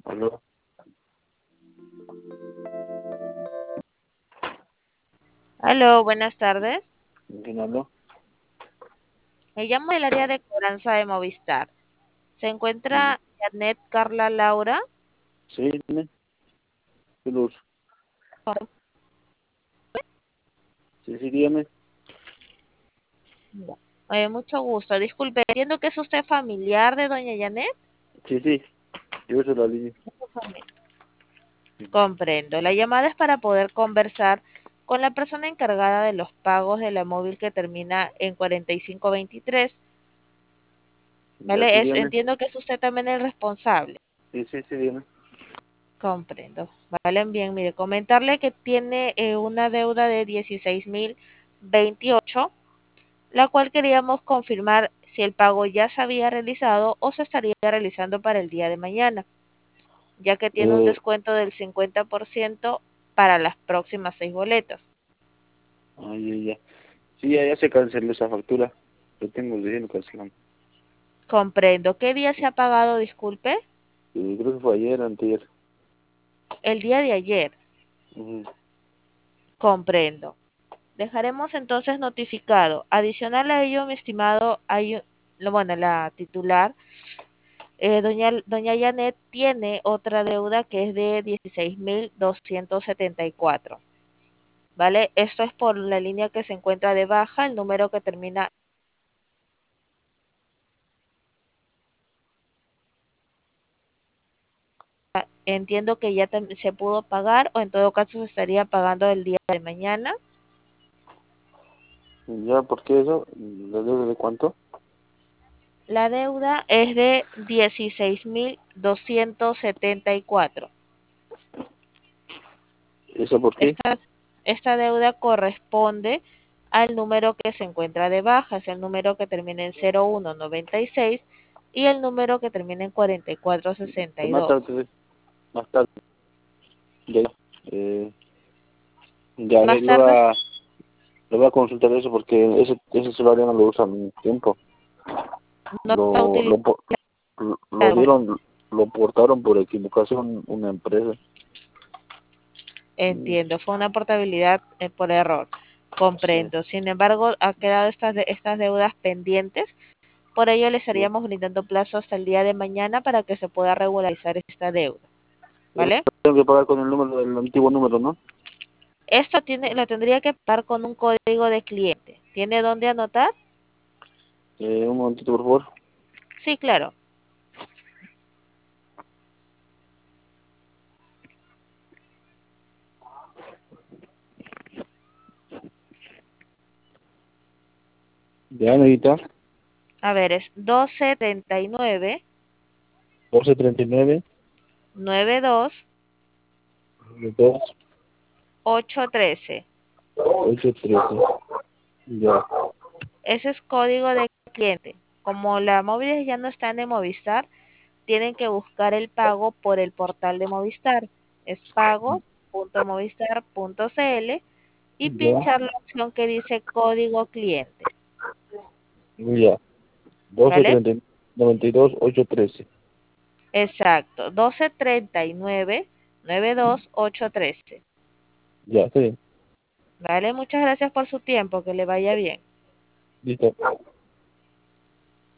Aló, Aló, buenas tardes. ¿quién habló? Me llamo del área de cobranza de Movistar. ¿Se Mm, encuentra Janet Carla Laura? Sí, dime, ¿qué luz? Sí, sí, dígame. No. Mucho gusto. Disculpe, entiendo que es usted familiar de doña Janet. Sí, sí, yo soy la línea. Comprendo. La llamada es para poder conversar con la persona encargada de los pagos de la móvil que termina en 4523. Ya, sí, ¿Vale? dígame. Entiendo que es usted también el responsable. Sí, sí, sí, dígame. Comprendo. Vale, bien. Mire, comentarle que tiene una deuda de 16.028, la cual queríamos confirmar si el pago ya se había realizado o se estaría realizando para el día de mañana, ya que tiene un Eh, descuento del 50% para las próximas 6 boletas. ya. Sí, ya se canceló esa factura. Lo tengo diciendo cancelando. Comprendo. ¿Qué día se ha pagado, disculpe? Creo que fue ayer, antier. El día de ayer. Ujú. Comprendo. Dejaremos entonces notificado. Adicional a ello, mi estimado, bueno, la titular, doña Janet tiene otra deuda que es de 16.274. ¿Vale? Esto es por la línea que se encuentra de baja, el número que termina. Entiendo que ya se pudo pagar o en todo caso se estaría pagando el día de mañana. Ya, ¿por qué eso? ¿La deuda de cuánto? La deuda es de 16.274. ¿Eso por qué? Esta, esta deuda corresponde al número que se encuentra de baja, es el número que termina en 0196 y el número que termina en Más 4462. tarde, más tarde. Ya, eh, ya, Más tarde, le voy a consultar eso porque ese celular ya no lo usa en tiempo. no está Lo, lo, po- lo utilizado. dieron, lo portaron por equivocación una empresa. Mm, Entiendo, fue una portabilidad por error. Sí, Comprendo. Sin embargo, ha quedado estas deudas pendientes. Por ello, le ya. estaríamos brindando plazo hasta el día de mañana para que se pueda regularizar esta deuda. Eso ¿Vale? tengo que pagar con el número del antiguo número, ¿no? Lo tendría que pagar con un código de cliente. ¿Tiene dónde anotar? Un momentito, por favor. Sí, claro. Ya, necesita A ver, es 1239 1239 92 2 813. 813. Ya, Ese es código de cliente. Como las móviles ya no están de Movistar, tienen que buscar el pago por el portal de Movistar. Es pagos.movistar.cl y ya, pinchar la opción que dice código cliente. ya. ¿Vale? 1239 92 813. Exacto. 1239 92813. Ya, está bien. ¿Vale? Muchas gracias por su tiempo. Que le vaya bien. Listo.